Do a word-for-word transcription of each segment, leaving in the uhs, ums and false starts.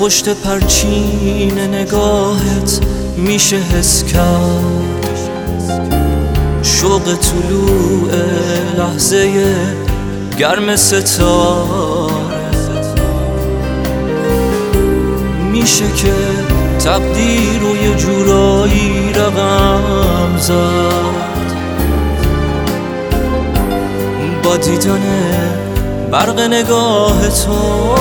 پشت پرچین نگاهت میشه حس کرد شوق طلوع لحظه گرم ستاره. میشه که تقدیر رو یه جورایی رقم زد با دیدن برق نگاه تو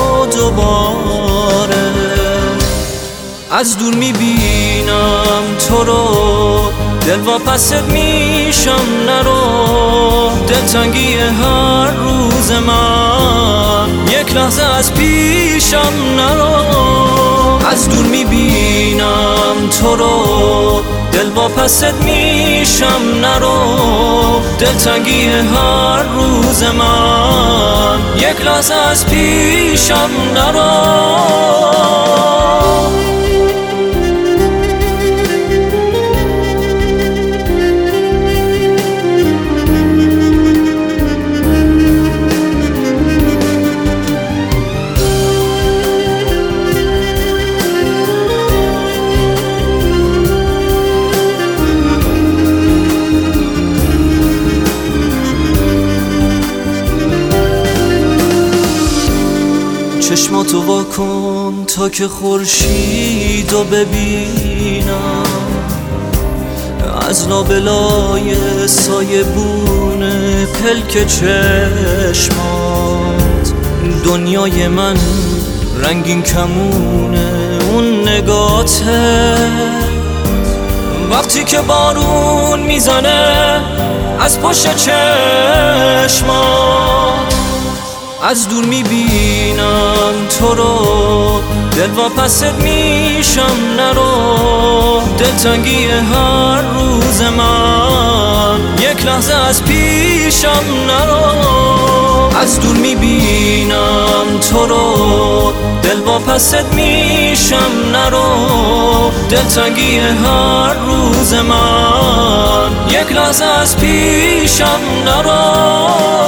دوباره. از دور میبینم تو رو، دل واپست میشم نرو. دلتنگی هر روز من یک لحظه از پیشم نرو. از دور میبینم تو رو، دل واپست میشم نرو. دلتنگی هر روز من یک لحظه از پیشم نرو. چشماتو وا کن تا که خورشیدو ببینم. از لابلای سایه بونه پلک چشمات دنیای من رنگین کمونه اون نگاته. وقتی که بارون میزنه از پشت چشمات از دور میبینم تو رو، دل واپست میشم نرو. دلتنگی هر روز من یک لحظه از پیشم نرو. از دور میبینم تو رو، دل واپست میشم نرو. دلتنگی هر روز من یک لحظه از پیشم نرو.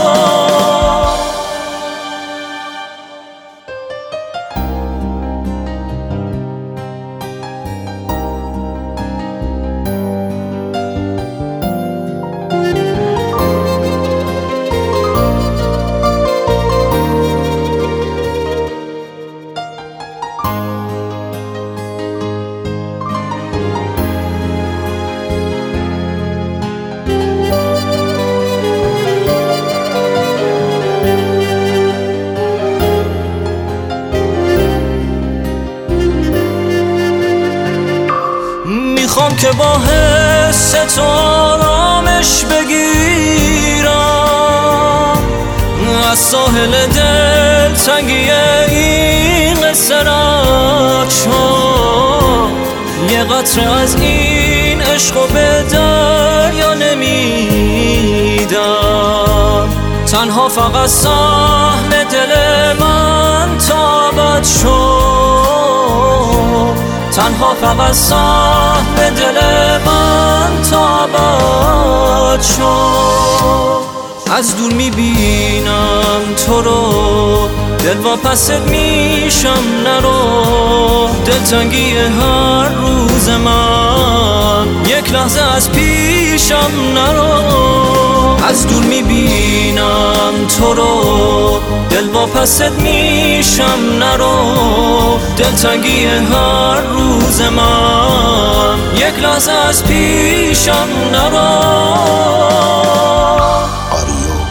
میخوام که با حس تو آرامش بگیرم. از ساحل دل تنگی این قصه رد شد. یه قطره از این عشق به دریا نمیدم. تنها فقط سهم دل من تابت شد. تنها فقط سهم دل من تابت شد. از دور میبینم تو رو، دل واپست میشم نرو. دلتنگی هر روز من یک لحظه از پیشم نرو. از دور میبینم تو رو، دل واپست میشم نرو. دلتنگی هر روز من یک لحظه از پیشم نرو.